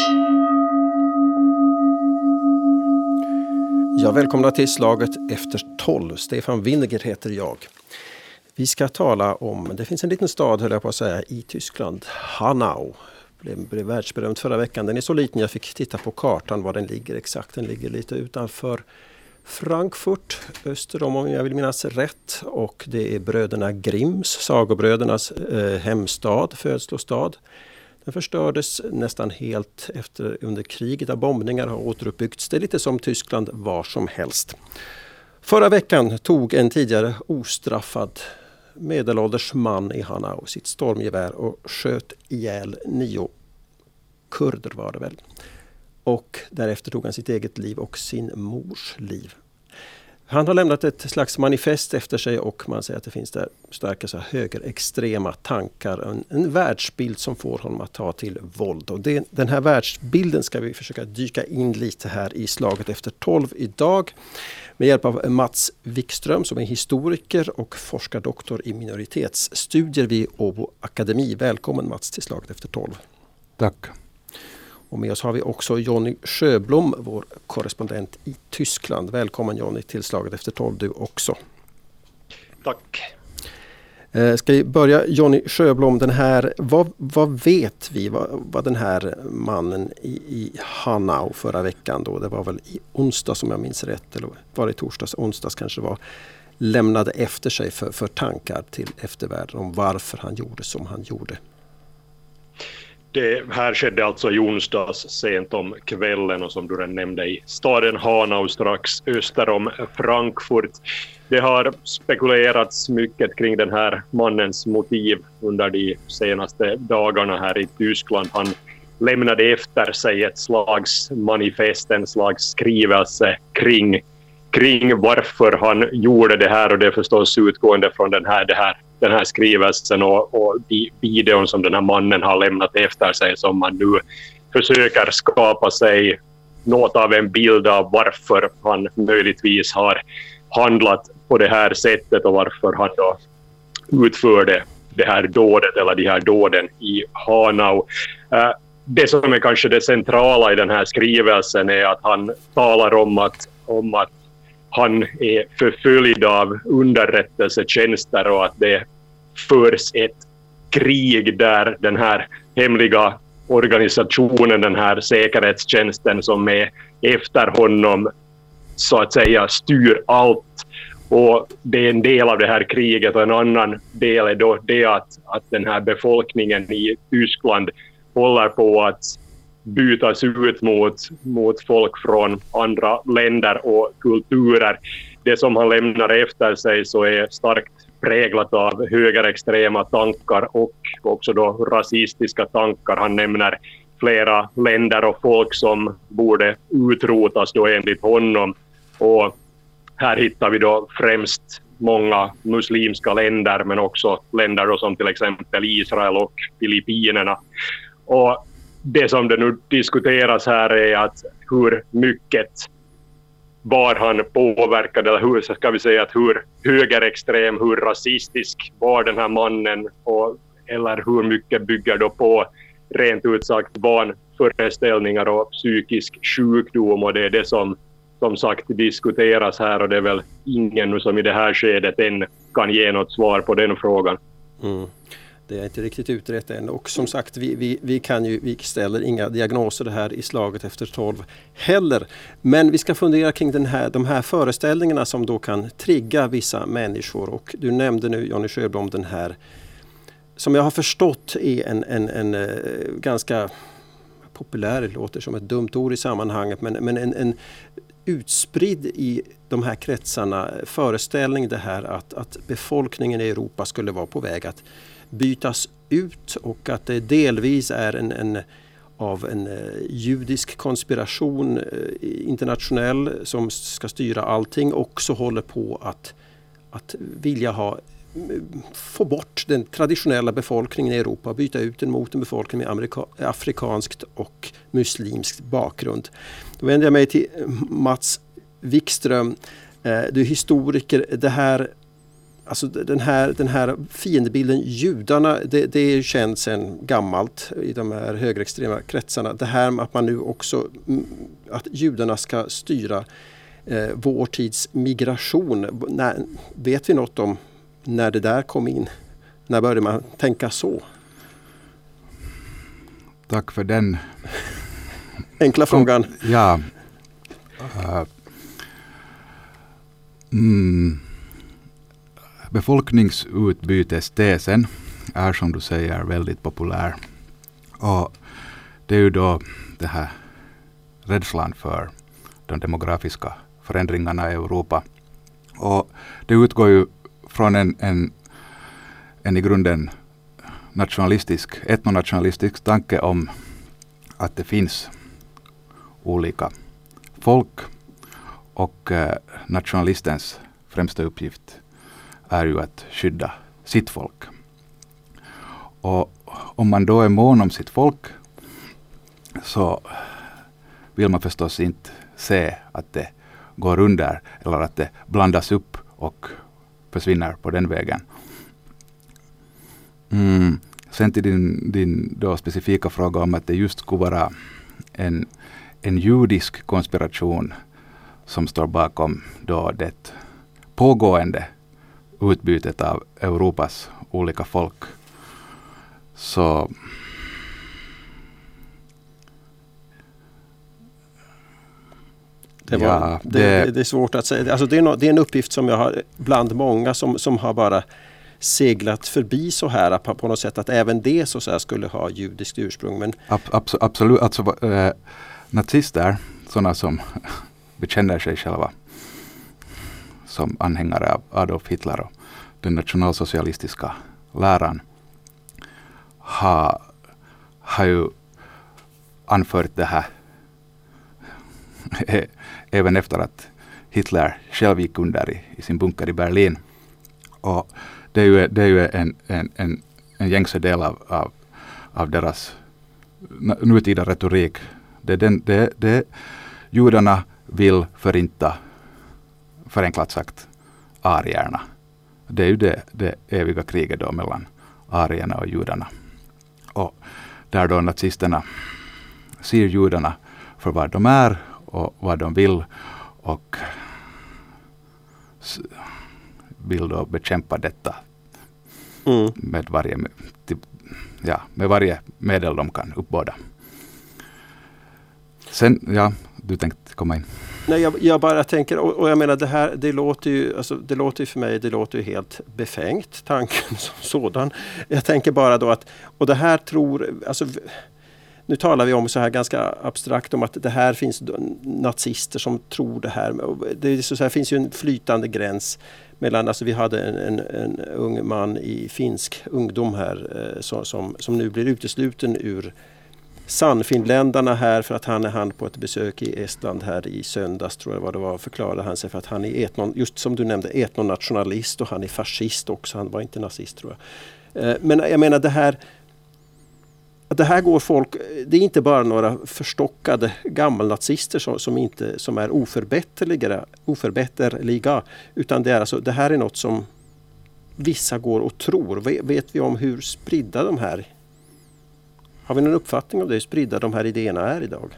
Ja, välkomna till slaget efter 12. Stefan Winneger heter jag. Vi ska tala om, det finns en liten stad höll jag på att säga i Tyskland, Hanau. Blev världsberömd förra veckan. Den är så liten jag fick titta på kartan var den ligger exakt. Den ligger lite utanför Frankfurt, öster om jag vill minnas rätt. Och det är bröderna Grimms, sagobrödernas hemstad, födslostad. Den förstördes nästan helt under kriget av bombningar och har återuppbyggts. Det är lite som Tyskland var som helst. Förra veckan tog en tidigare ostraffad medelålders man i Hanau sitt stormgevär och sköt ihjäl 9 kurder var det väl. Och därefter tog han sitt eget liv och sin mors liv. Han har lämnat ett slags manifest efter sig och man säger att det finns där starka så högerextrema tankar. En världsbild som får honom att ta till våld. Och den här världsbilden ska vi försöka dyka in lite här i slaget efter 12 idag. Med hjälp av Mats Wikström som är historiker och forskardoktor i minoritetsstudier vid Åbo Akademi. Välkommen Mats till slaget efter 12. Tack. Och med oss har vi också Jonny Sjöblom, vår korrespondent i Tyskland. Välkommen Jonny till slaget efter 12 du också. Tack. Ska vi börja Jonny Sjöblom, vad vet vi vad den här mannen i Hanau förra veckan då, det var väl i onsdag som jag minns rätt, eller var det onsdags kanske var, lämnade efter sig för tankar till eftervärlden om varför han gjorde som han gjorde. Det här skedde alltså i onsdags sent om kvällen och som du redan nämnde i staden Hanau strax öster om Frankfurt. Det har spekulerats mycket kring den här mannens motiv under de senaste dagarna här i Tyskland. Han lämnade efter sig ett slags manifest, en slags skrivelse kring varför han gjorde det här och det är förstås utgående från den här skrivelsen och de videon som den här mannen har lämnat efter sig som man nu försöker skapa sig något av en bild av varför han möjligtvis har handlat på det här sättet och varför han då utförde det här dådet eller de här dåden i Hanau. Det som är kanske det centrala i den här skrivelsen är att han talar om att han är förföljd av underrättelsetjänster och att det förs ett krig där den här hemliga organisationen, den här säkerhetstjänsten som är efter honom så att säga styr allt. Och det är en del av det här kriget och en annan del är då det att den här befolkningen i Tyskland håller på att bytas ut mot folk från andra länder och kulturer. Det som han lämnar efter sig så är starkt präglat av högerextrema tankar och också då rasistiska tankar. Han nämner flera länder och folk som borde utrotas då enligt honom. Och här hittar vi då främst många muslimska länder men också länder då som till exempel Israel och Filippinerna. Och det som det nu diskuteras här är att hur mycket var han påverkad eller hur ska vi säga att hur högerextrem, hur rasistisk var den här mannen eller hur mycket bygger då på rent ut sagt vanföreställningar och psykisk sjukdom och det är det som sagt diskuteras här och det är väl ingen som i det här skedet än kan ge något svar på den frågan. Mm. Det är inte riktigt utrett än och som sagt vi ställer inga diagnoser det här i slaget efter 12 heller. Men vi ska fundera kring de här föreställningarna som då kan trigga vissa människor och du nämnde nu Jonny Sjöblom den här som jag har förstått är en ganska populär, det låter som ett dumt ord i sammanhanget men en utspridd i de här kretsarna föreställning det här att befolkningen i Europa skulle vara på väg att bytas ut och att det delvis är en judisk konspiration internationell som ska styra allting också håller på att vilja få bort den traditionella befolkningen i Europa och byta ut den mot en befolkning med afrikanskt och muslimskt bakgrund. Då vänder jag mig till Mats Wikström. Du är historiker. Det här alltså den här fiendebilden judarna, det är ju känt sedan gammalt i de här högerextrema kretsarna. Det här med att man nu också, att judarna ska styra vår tids migration. Vet vi något om när det där kom in? När började man tänka så? Tack för den enkla frågan. Ja. Befolkningsutbytestesen är som du säger väldigt populär. Och det är ju då det här rädslan för de demografiska förändringarna i Europa. Och det utgår ju från en i grunden etnonationalistisk tanke om att det finns olika folk och nationalistens främsta uppgift är ju att skydda sitt folk. Och om man då är mån om sitt folk så vill man förstås inte se att det går under eller att det blandas upp och försvinner på den vägen. Sen till din då specifika fråga om att det just skulle vara en judisk konspiration som står bakom då det pågående utbytet av Europas olika folk. Så det är svårt att säga. Alltså det är en uppgift som jag har bland många som har bara seglat förbi så här på något sätt, att även det så här skulle ha judiskt ursprung. Men absolut. Alltså, nazister, sådana som bekänner sig själva som anhängare av Adolf Hitler och den nationalsocialistiska läran, har ju anfört det här även efter att Hitler själv gick under i sin bunker i Berlin. Och det är ju en gängse del av deras nutida retorik. Det judarna vill förinta, förenklat sagt, arierna. Det är ju det eviga kriget då mellan arierna och judarna. Och där då nazisterna ser judarna för vad de är och vad de vill och vill då bekämpa detta med varje medel de kan uppbåda. Sen, du tänkte komma in. Nej, jag bara tänker, och jag menar det låter ju för mig, det låter ju helt befängt, tanken som sådan. Jag tänker bara då att, och det här nu talar vi om så här ganska abstrakt om att det här finns nazister som tror det här. Det så här, finns ju en flytande gräns mellan, alltså vi hade en ung man i finsk ungdom här som nu blir utesluten ur Sannfinländarna här för att han på ett besök i Estland här i söndags, tror jag vad det var, förklarade han sig för att han är just som du nämnde, etnonationalist, och han är fascist också, han var inte nazist tror jag. Men jag menar det här går folk, det är inte bara några förstockade gammalnazister som är oförbätterliga, utan det här är något som vissa går och tror. Vet vi om hur spridda de här, har vi någon uppfattning om det, hur spridda de här idéerna är idag?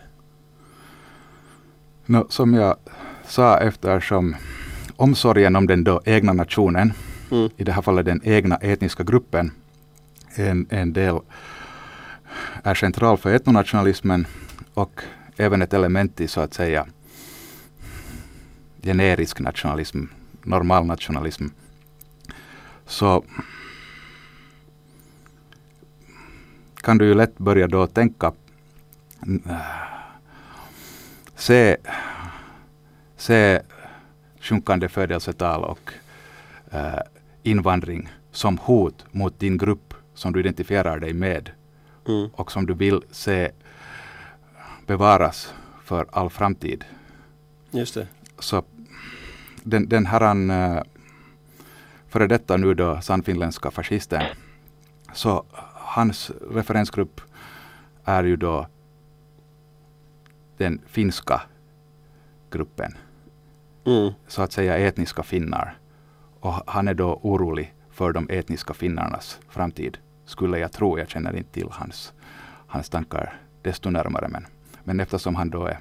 Som jag sa, eftersom omsorgen om den då egna nationen, i det här fallet den egna etniska gruppen, en del är central för etnonationalismen och även ett element i så att säga generisk nationalism, normal nationalism. Så kan du ju lätt börja då tänka, se sjunkande födelsetal och invandring som hot mot din grupp som du identifierar dig med och som du vill se bevaras för all framtid. Just det. Så den här före detta nu då sannfinländska fascisten, så hans referensgrupp är ju då den finska gruppen. Så att säga etniska finnar. Och han är då orolig för de etniska finnarnas framtid. Skulle jag tro, jag känner inte till hans tankar desto närmare. Men eftersom han då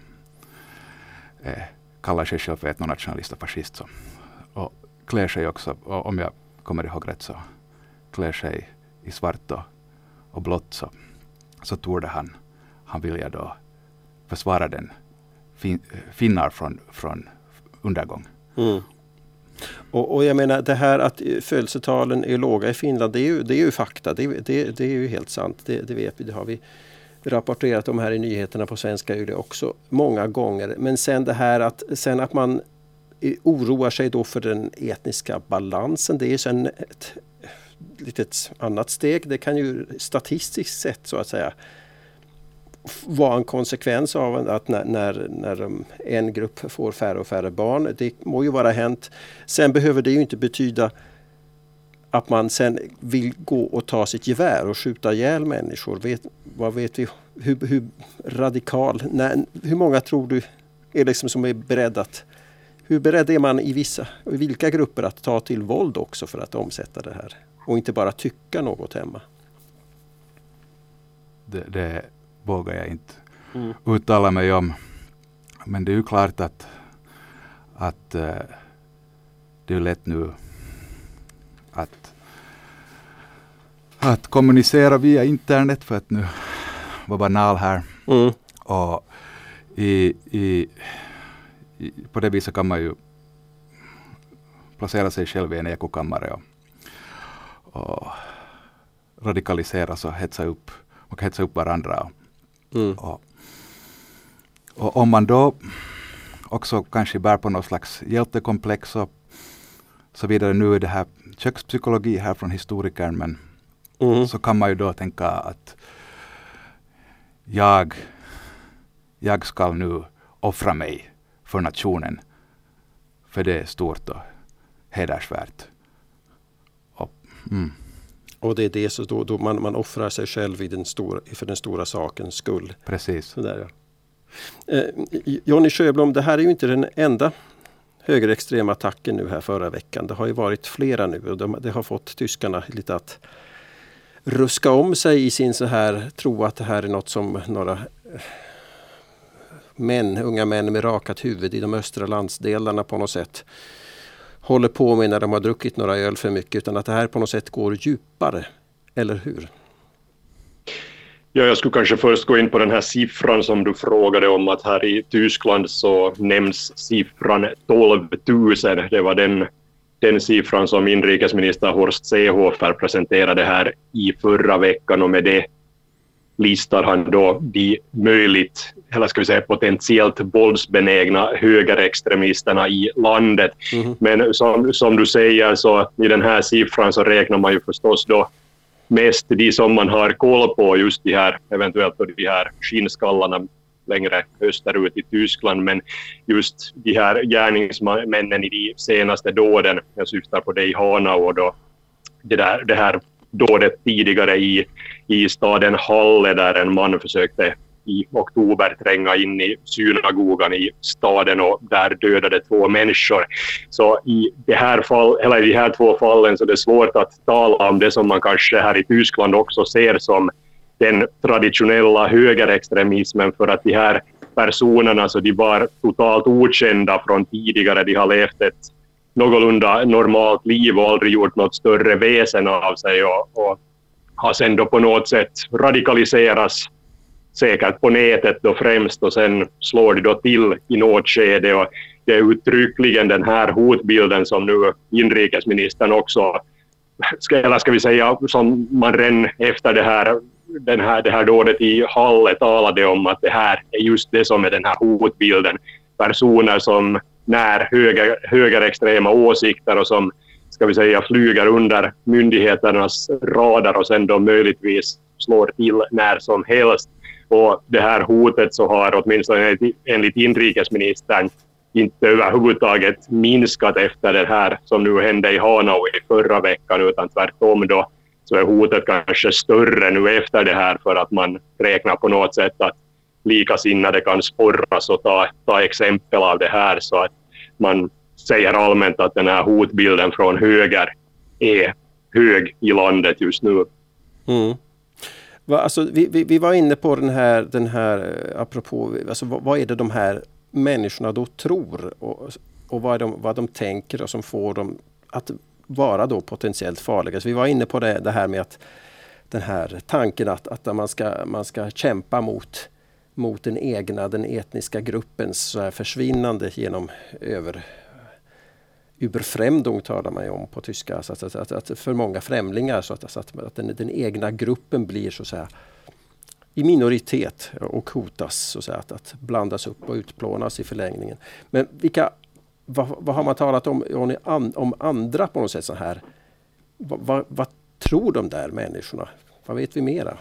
kallar sig själv för etnonationalist och fascist så, och klär sig också, och om jag kommer ihåg rätt så klär sig i svart och blått så torde han vilja då försvara den finnar från undergång. Mm. Och jag menar det här att födelsetalen är låga i Finland, det är ju fakta, det är ju helt sant, det vet vi, det har vi rapporterat om här i nyheterna på Svenska YLE också många gånger. Men sen det här att man oroar sig då för den etniska balansen, det är ju sen ett litet annat steg. Det kan ju statistiskt sett så att säga vara en konsekvens av att när en grupp får färre och färre barn. Det må ju vara hänt. Sen behöver det ju inte betyda att man sen vill gå och ta sitt gevär och skjuta ihjäl människor. Vad vet vi? Hur radikal? Hur många tror du är liksom som är beredda att... Hur beredd är man i vilka grupper att ta till våld också för att omsätta det här? Och inte bara tycka något hemma. Det vågar jag inte uttala mig om. Men det är ju klart att det är lätt nu att kommunicera via internet, för att nu vara banal här. Mm. Och på det viset kan man ju placera sig själv i en ekokammare och radikaliseras och hetsa upp varandra. Mm. Och om man då också kanske bär på något slags hjältekomplex och så vidare, nu är det här kökspsykologi här från historikern, men så kan man ju då tänka att jag ska nu offra mig för nationen, för det är stort och hedersvärt. Och det är det så då man offrar sig själv för den stora sakens skull. Precis. Sådär, ja. Jonny Sjöblom, det här är ju inte den enda högerextrema attacken nu här förra veckan. Det har ju varit flera nu och det har fått tyskarna lite att ruska om sig i sin så här tro att det här är något som några unga män med rakat huvud i de östra landsdelarna på något sätt håller på med när de har druckit några öl för mycket, utan att det här på något sätt går djupare, eller hur? Ja, jag skulle kanske först gå in på den här siffran som du frågade om, att här i Tyskland så nämns siffran 12 000. Det var den siffran som inrikesminister Horst Seehofer presenterade här i förra veckan, och med det listar han då de möjligt, eller ska vi säga potentiellt våldsbenägna högerextremisterna i landet. Mm. Men som du säger, så i den här siffran så räknar man ju förstås då mest de som man har koll på, just de här eventuellt de här skinnskallarna längre österut i Tyskland, men just de här gärningsmännen i de senaste dåden, jag syftar på det i Hanau och då det här dådet tidigare i staden Halle, där en man försökte i oktober tränga in i synagogan i staden och där dödade 2 människor. Så i de här 2 fallen så är det svårt att tala om det som man kanske här i Tyskland också ser som den traditionella högerextremismen, för att de här personerna så de var totalt okända från tidigare. De har levt ett någorlunda normalt liv och aldrig gjort något större väsen av sig och har sen då på något sätt radikaliserats, säkert på nätet då främst, och sen slår det då till i något skede, och det är uttryckligen den här hotbilden som nu inrikesministern också, eller ska vi säga som man redan efter det här dådet i Halle talade om, att det här är just det som är den här hotbilden. Personer som när högerextrema åsikter och som, ska vi säga, flyger under myndigheternas radar och sen då möjligtvis slår till när som helst. Och det här hotet så har åtminstone enligt inrikesministern inte överhuvudtaget minskat efter det här som nu hände i Hanau i förra veckan, utan tvärtom då så är hotet kanske större nu efter det här, för att man räknar på något sätt att likasinnade kan sporras och ta exempel av det här, så att man säger allmänt att den här hotbilden från höger är hög i landet just nu. Mm. Alltså, vi var inne på den här apropå, alltså, vad är det de här människorna då tror och vad de tänker och som får dem att vara då potentiellt farliga. Så vi var inne på det här med att den här tanken att man ska kämpa mot den etniska gruppens så här försvinnande genom Überfremdung talar man ju om på tyska, alltså att för många främlingar så att den egna gruppen blir så att säga i minoritet och hotas så att säga, att blandas upp och utplånas i förlängningen. Men vad har man talat om andra på något sätt så här? Vad tror de där människorna? Vad vet vi mera?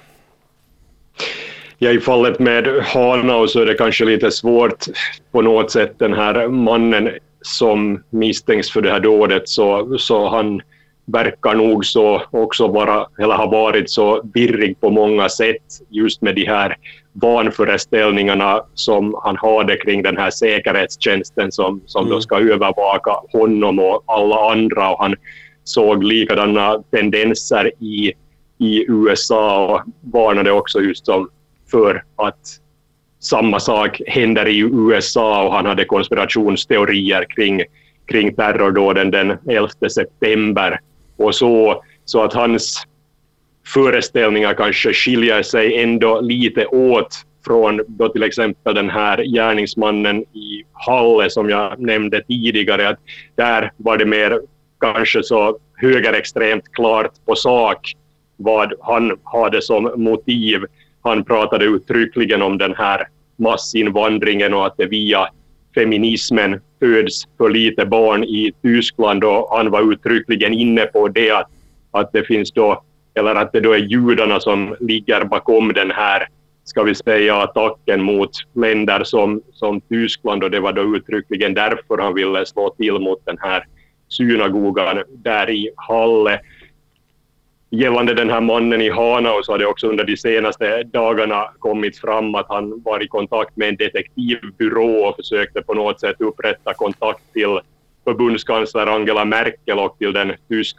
Ja, i fallet med Hanau så är det kanske lite svårt på något sätt. Den här mannen som misstänks för det här dådet så han verkar nog så också vara eller har varit så virrig på många sätt just med de här vanföreställningarna som han hade kring den här säkerhetstjänsten som då ska övervaka honom och alla andra, och han såg likadana tendenser i USA och varnade också just för att samma sak händer i USA, och han hade konspirationsteorier kring terrordåden den 11 september och så att hans föreställningar kanske skiljer sig ändå lite åt från då till exempel den här gärningsmannen i Halle som jag nämnde tidigare, att där var det mer kanske så högerextremt klart på sak vad han hade som motiv. Han pratade uttryckligen om den här massinvandringen och att det via feminismen föds för lite barn i Tyskland, och han var uttryckligen inne på det att det finns då, eller att det då är judarna som ligger bakom den här, ska vi säga, attacken mot länder som Tyskland, och det var då uttryckligen därför han ville slå till mot den här synagogan där i Halle. Gällande den här mannen i Hanau så har det också under de senaste dagarna kommit fram att han var i kontakt med en detektivbyrå och försökte på något sätt upprätta kontakt till förbundskansler Angela Merkel och till den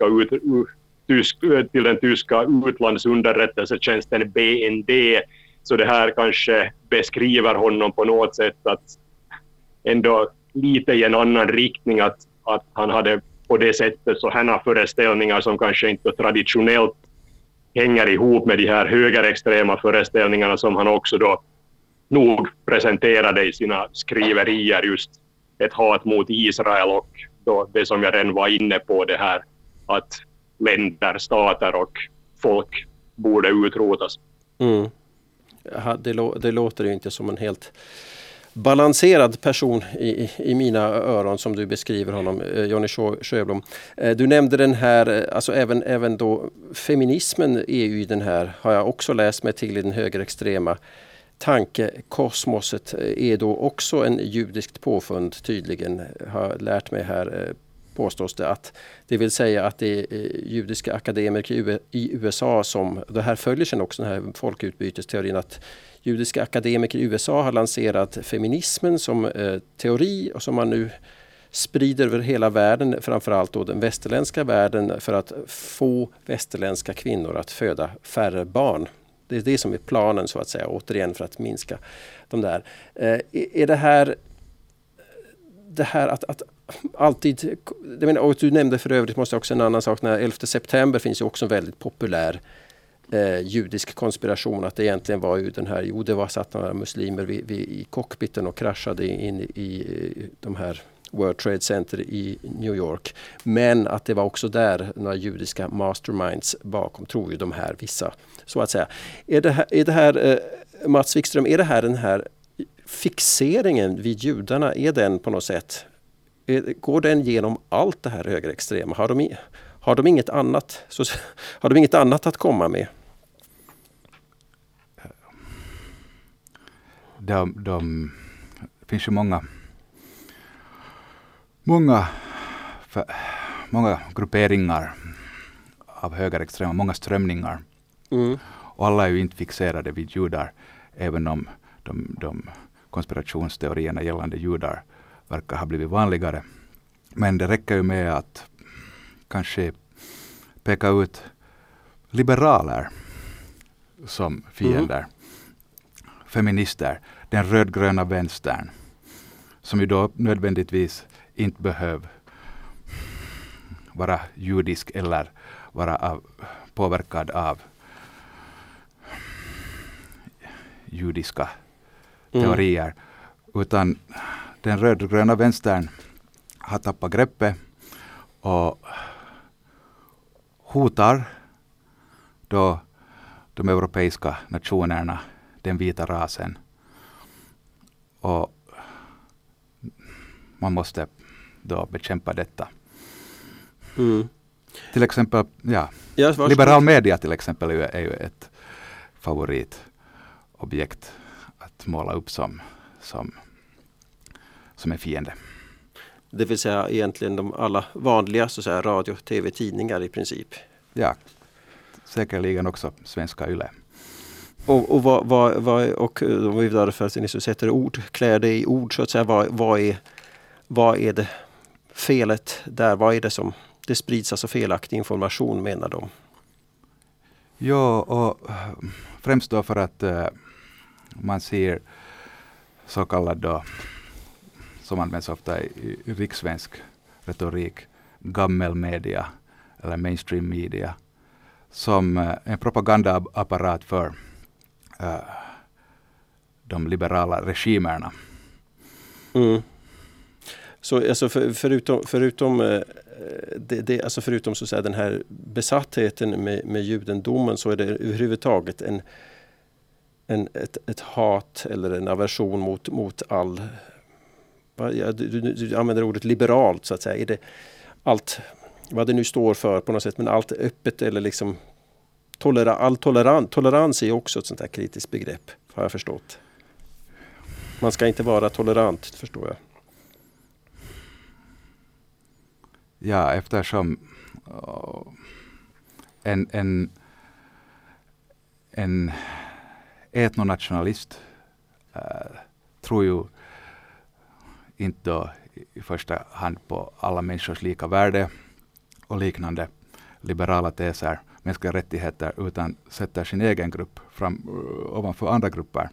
tyska utlandsunderrättelsetjänsten BND. Så det här kanske beskriver honom på något sätt att ändå lite i en annan riktning, att han hade på det sättet så här föreställningar som kanske inte traditionellt hänger ihop med de här högerextrema föreställningarna som han också då nog presenterade i sina skriverier, just ett hat mot Israel och då det som jag redan var inne på, det här att länder, stater och folk borde utrotas. Mm. Det låter ju inte som en helt balanserad person i mina öron som du beskriver honom, Jonny Sjöblom. Du nämnde den här, alltså även då feminismen är ju i den här, har jag också läst mig till, i den högerextrema tankekosmoset är då också en judiskt påfund tydligen, har lärt mig här, påstås det, att det vill säga att det är judiska akademiker i USA som, det här följer sen också den här folkutbytesteorin, att judiska akademiker i USA har lanserat feminismen som teori och som man nu sprider över hela världen, framförallt då den västerländska världen, för att få västerländska kvinnor att föda färre barn. Det är det som är planen så att säga, återigen för att minska de där. Är det här att alltid, och du nämnde för övrigt, måste också en annan sak, när 11 september finns ju också en väldigt populär judisk konspiration, att det egentligen var ju den här, det var satt några muslimer i cockpiten och kraschade in i de här World Trade Center i New York, men att det var också där några judiska masterminds bakom, tror ju de här vissa, så att säga. Är det här Mats Wikström, är det här den här fixeringen vid judarna, är den på något sätt, går den genom allt det här högerextrema? Har de inget annat att komma med? Det finns ju många grupperingar av högerextrema, många strömningar. Mm. Och alla är ju inte fixerade vid judar, även om de konspirationsteorierna gällande judar verkar ha blivit vanligare. Men det räcker ju med att kanske peka ut liberaler som fiender, feminister, den rödgröna vänstern, som ju då nödvändigtvis inte behöver vara judisk eller vara påverkad av judiska teorier, utan den rödgröna vänstern har tappat greppet och hotar då de europeiska nationerna, den vita rasen. Och man måste då bekämpa detta. Till exempel, liberal media till exempel är ju ett favoritobjekt att måla upp som en fiende. Det vill säga egentligen de alla vanliga så att säga, radio, tv, tidningar i princip. Ja, säkerligen också svenska YLE. Och om vi därför att ni så sätter klär det i ord så att säga, vad är det felet där? Vad är det som det sprids alltså felaktig information menar de? Ja, och främst då för att man ser så kallad då, som används ofta i rikssvensk retorik, gammelmedia eller mainstream media som en propagandaapparat för de liberala regimerna. Så alltså förutom så att säga, den här besattheten med judendomen, så är det överhuvudtaget ett hat eller en aversion mot all, du använder ordet liberalt så att säga, är det allt vad det nu står för på något sätt, men allt öppet eller liksom tolerans är också ett sånt här kritiskt begrepp, har jag förstått. Man ska inte vara tolerant, förstår jag. Ja, eftersom en etnonationalist tror ju inte då i första hand på alla människors lika värde och liknande liberala teser, mänskliga rättigheter, utan sätter sin egen grupp ovanför andra grupper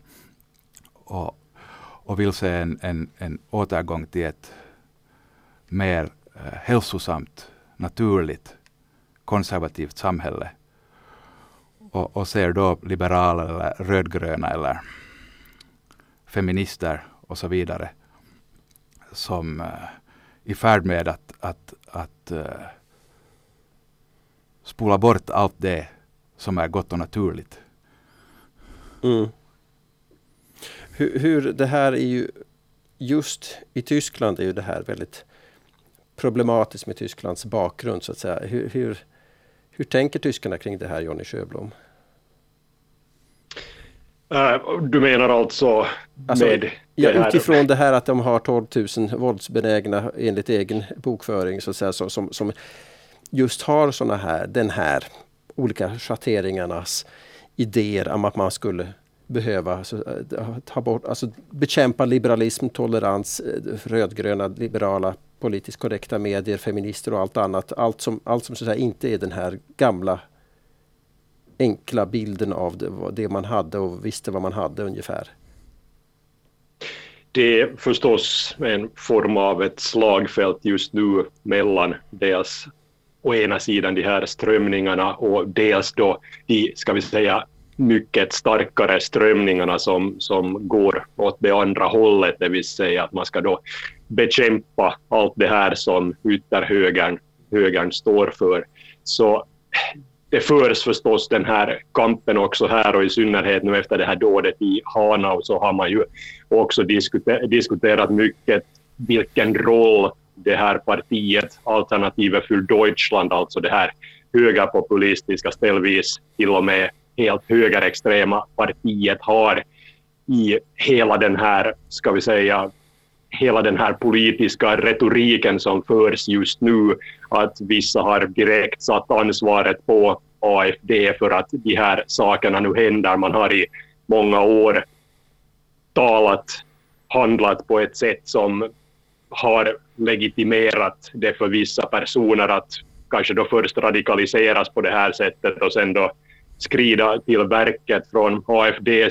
och vill se en återgång till ett mer hälsosamt, naturligt, konservativt samhälle och ser då liberaler eller rödgröna eller feminister och så vidare som i färd med att spola bort allt det som är gott och naturligt. Hur det här är ju just i Tyskland är ju det här väldigt problematiskt med Tysklands bakgrund så att säga. Hur tänker tyskarna kring det här, Jonny Sjöblom? Du menar alltså med utifrån det här att de har 12 000 våldsbenägna enligt egen bokföring så att säga, som just har såna här, den här olika schatteringarnas idéer om att man skulle behöva ta bort, alltså bekämpa liberalism, tolerans, rödgröna, liberala, politiskt korrekta medier, feminister och allt annat. Allt som så att säga inte är den här gamla enkla bilden av det man hade och visste vad man hade ungefär. Det är förstås en form av ett slagfält just nu mellan dels å ena sidan de här strömningarna och dels då de, ska vi säga, mycket starkare strömningarna som går åt det andra hållet, det vill säga att man ska då bekämpa allt det här som ytterhögern står för. Så det förs förstås den här kampen också här, och i synnerhet nu efter det här dådet i Hanau så har man ju också diskuterat mycket vilken roll det här partiet Alternative für Deutschland, alltså det här högerpopulistiska, ställvis till och med helt högerextrema partiet, har i hela den här, ska vi säga, hela den här politiska retoriken som förs just nu, att vissa har direkt satt ansvaret på AFD för att de här sakerna nu händer. Man har i många år handlat på ett sätt som har legitimerat det för vissa personer att kanske då först radikaliseras på det här sättet och sen då skrida till verket från AFD,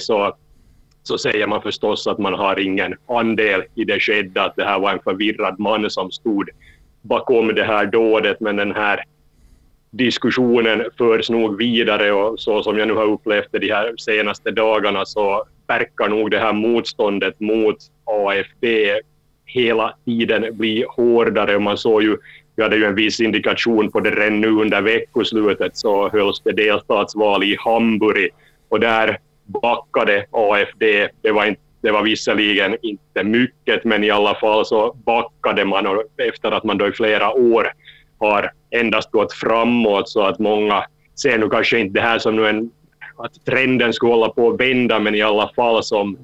så säger man förstås att man har ingen andel i det skedda, att det här var en förvirrad man som stod bakom det här dådet. Men den här diskussionen förs nog vidare, och så som jag nu har upplevt det de här senaste dagarna så verkar nog det här motståndet mot AFD hela tiden bli hårdare. Och man såg ju, vi hade ju en viss indikation på det redan nu under veckoslutet, så hölls det delstatsval i Hamburg och där backade AFD. Det var visserligen inte mycket, men i alla fall så backade man, och efter att man då i flera år har endast gått framåt, så att många ser nu kanske inte det här som nu att trenden skulle hålla på att vända, men i alla fall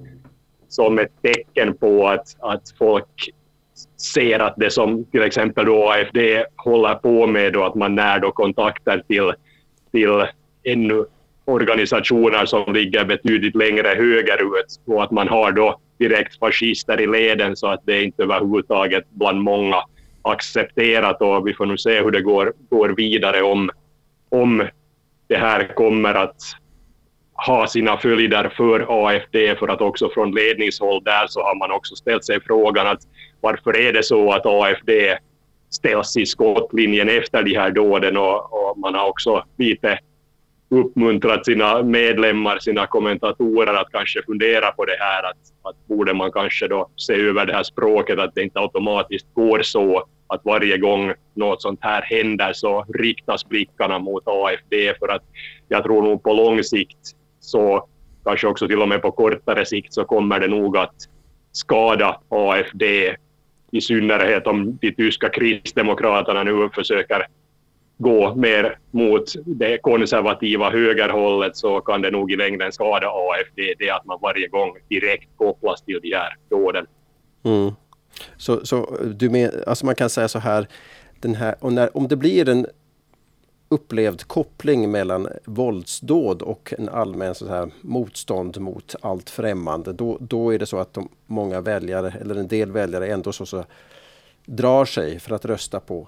som ett tecken på att folk ser att det som till exempel då AFD håller på med, och att man när då kontakter till ännu organisationer som ligger betydligt längre högerut, och att man har då direkt fascister i leden, så att det inte överhuvudtaget bland många accepterat. Och vi får nu se hur det går vidare, om det här kommer att ha sina följder för AFD, för att också från ledningshåll där så har man också ställt sig frågan att varför är det så att AFD ställs i skottlinjen efter de här dåden, och man har också lite uppmuntrat sina medlemmar, sina kommentatorer att kanske fundera på det här, att borde man kanske då se över det här språket, att det inte automatiskt går så att varje gång något sånt här händer så riktas blickarna mot AFD, för att jag tror nog på lång sikt, så kanske också till och med på kortare sikt, så kommer det nog att skada AFD, i synnerhet om de tyska kristdemokraterna nu försöker gå mer mot det konservativa högerhållet, så kan det nog i längden skada AFD, det att man varje gång direkt kopplas till de här dåden. Mm. Så alltså man kan säga så här, om det blir en upplevd koppling mellan våldsdåd och en allmän så här motstånd mot allt främmande, då är det så att många väljare, eller en del väljare ändå så drar sig för att rösta på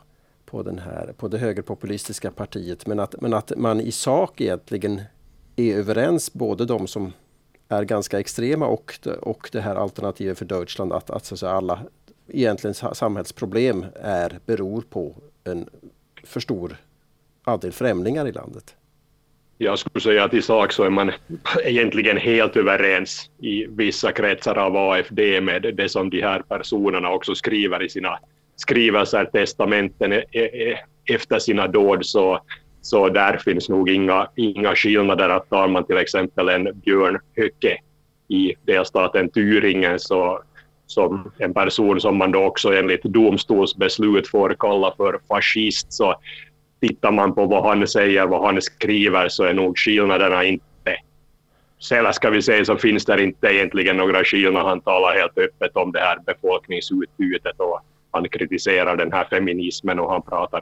det högerpopulistiska partiet, men att man i sak egentligen är överens, både de som är ganska extrema och det här alternativet för Deutschland, att så att säga alla egentligen samhällsproblem beror på en för stor andel främlingar i landet. Jag skulle säga att i sak så är man egentligen helt överens i vissa kretsar av AFD med det som de här personerna också skriver i sina skrivelser, testamenten efter sina dåd, så där finns nog inga skillnader. Att tar man till exempel en Björn Höcke i delstaten Thüringen, så som en person som man då också enligt domstolsbeslut får kalla för fascist, så tittar man på vad han säger, vad han skriver, så är nog skillnaderna inte. Eller ska vi säga så finns det inte egentligen några skillnader. Han talar helt öppet om det här befolkningsutbytet, och han kritiserar den här feminismen, och han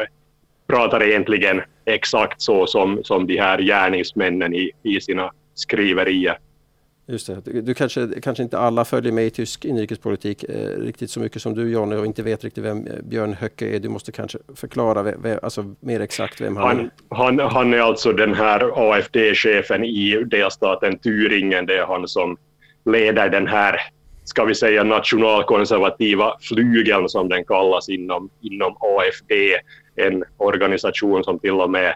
pratar egentligen exakt så som de här gärningsmännen i sina skriverier. Just det. Du kanske inte alla följer med i tysk inrikespolitik riktigt så mycket som du, Johnny, och inte vet riktigt vem Björn Höcke är. Du måste kanske förklara alltså mer exakt vem han är. Han är alltså den här AFD-chefen i delstaten Thüringen. Det är han som leder den här, ska vi säga, nationalkonservativa flygeln som den kallas inom AFD, en organisation som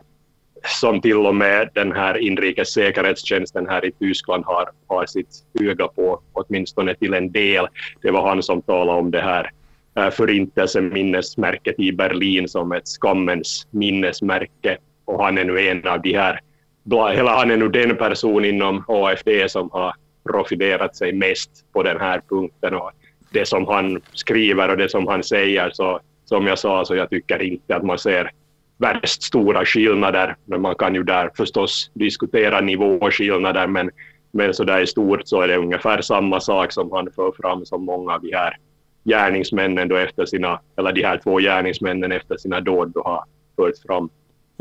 till och med den här inrikes säkerhetstjänsten här i Tyskland har sitt öga på, åtminstone till en del. Det var han som talade om det här förintelseminnesmärket i Berlin som ett skammens minnesmärke, och han är nu en av de här, han är nu den person inom AFD som har profilerat sig mest på den här punkten, och det som han skriver och det som han säger, så som jag sa, så jag tycker inte att man ser värst stora skillnader, men man kan ju där förstås diskutera nivåskillnader, men så där i stort så är det ungefär samma sak som han för fram som många av de här gärningsmännen då efter sina, eller de här två gärningsmännen efter sina dåd då har fört fram.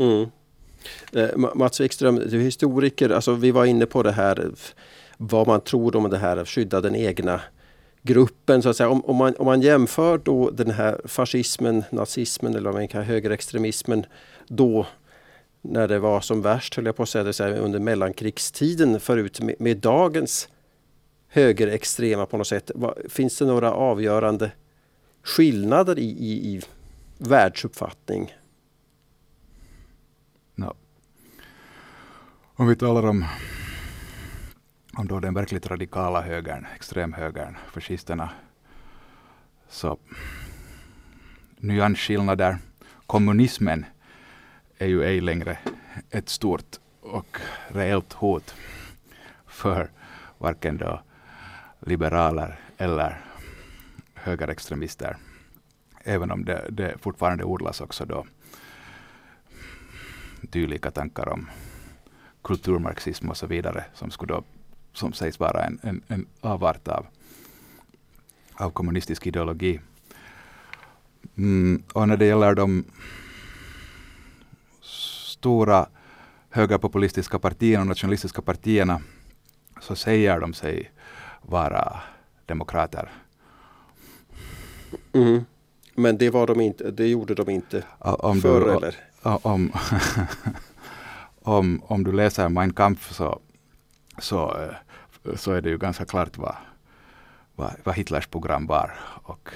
Mats Wikström, du är historiker, alltså vi var inne på det här, vad man tror om det här, skydda den egna gruppen så att säga. Om man jämför då den här fascismen, nazismen eller vad man kan högerextremismen då när det var som värst, höll jag på att säga, det så här, under mellankrigstiden förut med dagens högerextrema på något sätt. Finns det några avgörande skillnader i världsuppfattning? No. Om vi talar om då den verkligt radikala högern, extremhögern, fascisterna, så nyansskillnader. Kommunismen är ju ej längre ett stort och reellt hot för varken då liberaler eller högerextremister. Även om det fortfarande odlas också då dylika tankar om kulturmarxism och så vidare som skulle då, som sägs vara en avart av kommunistisk ideologi. Och när det gäller de stora högerpopulistiska partierna och nationalistiska partierna så säger de sig vara demokrater. Mm. Men det var de inte, det gjorde de inte förr eller? Om du läser Mein Kampf så är det ju ganska klart vad Hitlers program var, och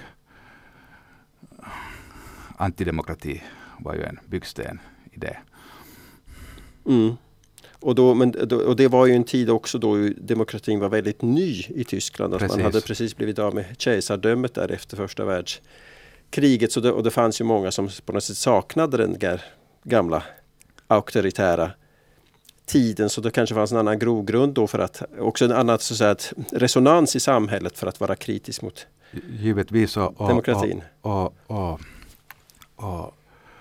antidemokrati var ju en byggsten i det. Mm. Och det var ju en tid också då demokratin var väldigt ny i Tyskland. Att man hade precis blivit av med kejsardömet där efter första världskriget. Och det fanns ju många som på något sätt saknade den där gamla auktoritära tiden. Så det kanske fanns en annan grogrund då för att också en annan så att säga, resonans i samhället för att vara kritisk mot givetvis demokratin. Och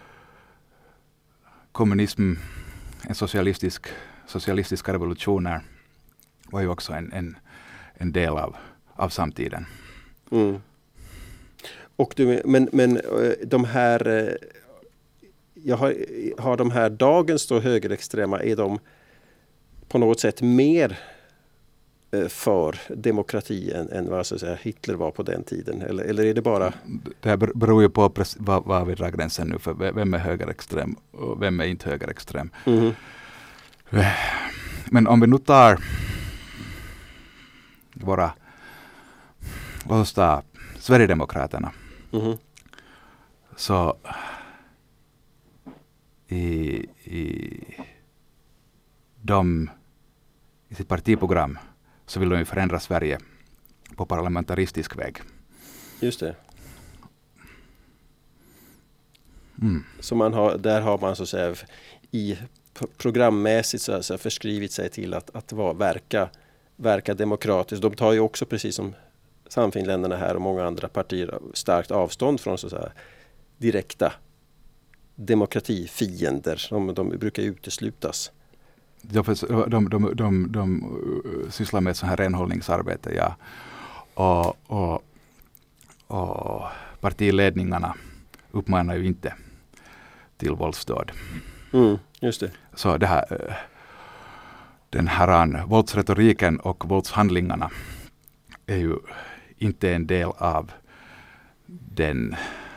kommunism, en socialistiska revolutioner var ju också en del av samtiden. Mm. Och men de här har de här dagens då högerextrema, är de på något sätt mer för demokrati än vad så att säga, Hitler var på den tiden? Eller är det bara... Det här beror ju på vad vi drar gränsen nu för vem är högerextrem och vem är inte högerextrem. Mm. Men om vi nu tar låt oss ta Sverigedemokraterna. Mm. Så i sitt partiprogram så vill de ju förändra Sverige på parlamentaristisk väg. Just det. Mm. Så där har man så att säga i programmässigt så att säga, förskrivit sig till att verka demokratiskt. De tar ju också precis som Samfinländarna här och många andra partier starkt avstånd från så att säga, direkta demokratifiender. De brukar uteslutas. De sysslar med ett sånt här renhållningsarbete, ja. Och partiledningarna uppmanar ju inte till våldsdåd. Mm, just det. Så den här våldsretoriken och våldshandlingarna är ju inte en del av den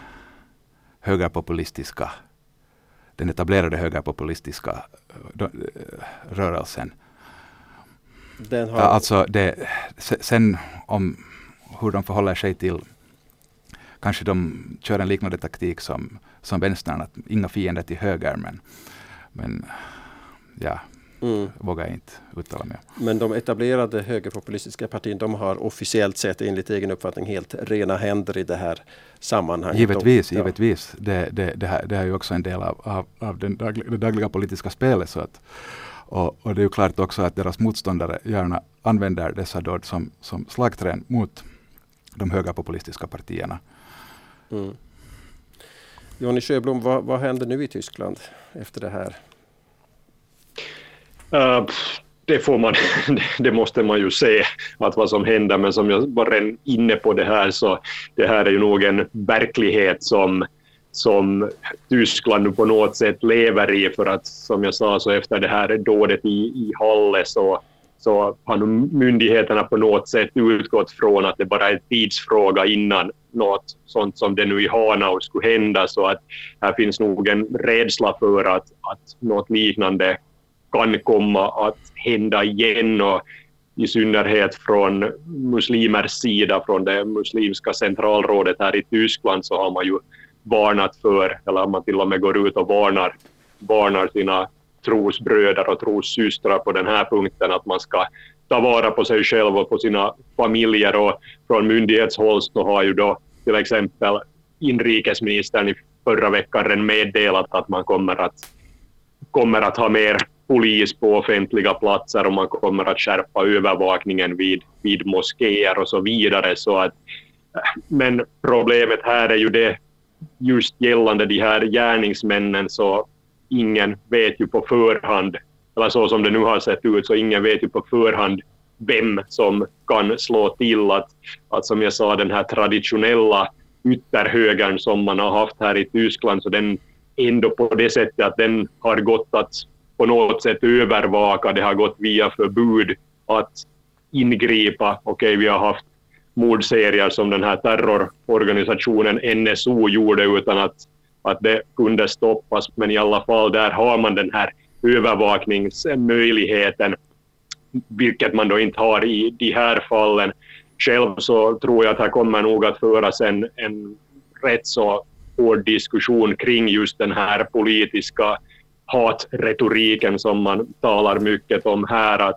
etablerade högerpopulistiska rörelsen. Alltså sen om hur de förhåller sig till, kanske de kör en liknande taktik som vänstern, att inga fiender till höger, men ja, vågar jag inte uttala mig. Men de etablerade högerpopulistiska partierna, de har officiellt sett enligt egen uppfattning helt rena händer i det här sammanhanget. Givetvis. Det är ju också en del av det dagliga politiska spelet. Så att, och det är ju klart också att deras motståndare gärna använder dessa dåd som slagträn mot de högerpopulistiska partierna. Mm. Jonny Sjöblom, vad händer nu i Tyskland efter det här? Det måste man ju se att vad som händer, men som jag var redan inne på det här, så det här är ju nog en verklighet som Tyskland nu på något sätt lever i, för att som jag sa, så efter det här dådet i Halle så så har myndigheterna på något sätt utgått från att det bara är en tidsfråga innan något sånt som det nu i Hanau skulle hända, så att här finns nog en rädsla för att något liknande kan komma att hända igen, och i synnerhet från muslimers sida, från det muslimska centralrådet här i Tyskland, så har man ju varnat för, eller man till och med går ut och varnar sina trosbröder och trossystrar på den här punkten, att man ska ta vara på sig själv och på sina familjer. Och från myndighetshåll så har ju då till exempel inrikesministern i förra veckan meddelat att man kommer att ha mer polis på offentliga platser, och man kommer att skärpa övervakningen vid moskéer och så vidare. Så att, men problemet här är ju det, just gällande de här gärningsmännen, så ingen vet ju på förhand, eller så som det nu har sett ut, så ingen vet ju på förhand vem som kan slå till. Att som jag sa, den här traditionella ytterhögern som man har haft här i Tyskland, så den ändå på det sättet att den har gått att på något sätt övervaka, det har gått via förbud att ingripa. Okej, vi har haft mordserier som den här terrororganisationen NSO gjorde utan att det kunde stoppas, men i alla fall där har man den här övervakningsmöjligheten, vilket man då inte har i de här fallen. Själv så tror jag att det kommer nog att föras en rätt så hård diskussion kring just den här politiska hatretoriken som man talar mycket om här, att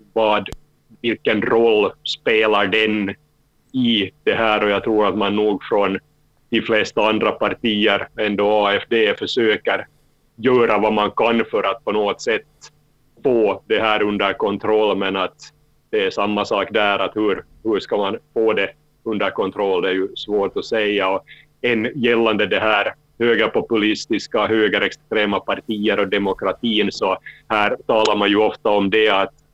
vilken roll spelar den i det här, och jag tror att man nog från de flesta andra partier, ändå AFD, försöker göra vad man kan för att på något sätt få det här under kontroll, men att det är samma sak där, att hur ska man få det under kontroll, det är ju svårt att säga. Och gällande det här högerpopulistiska, högerextrema partier och demokratin, så här talar man ju ofta om det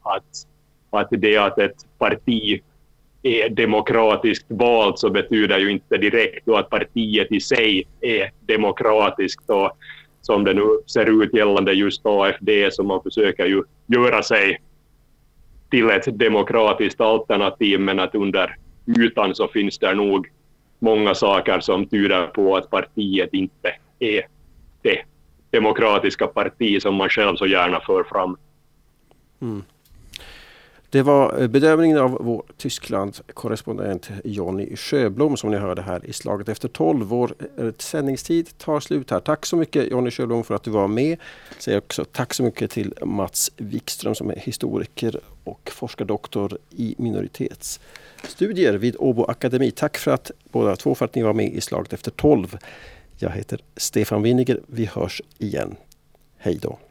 att ett parti är demokratiskt valt, så betyder ju inte direkt då att partiet i sig är demokratiskt. Och som det nu ser ut gällande just AFD, så man försöker ju göra sig till ett demokratiskt alternativ, men att under ytan så finns det nog många saker som tyder på att partiet inte är det demokratiska parti som man själv så gärna för fram. Mm. Det var bedömningen av vår Tyskland-korrespondent Jonny Sjöblom som ni hörde här i Slaget efter 12. Vår sändningstid tar slut här. Tack så mycket Jonny Sjöblom för att du var med. Säger också tack så mycket till Mats Wikström som är historiker och forskardoktor i minoritetsstudier vid Åbo Akademi. Tack för att båda två för att ni var med i Slaget efter 12. Jag heter Stefan Winiger. Vi hörs igen. Hej då.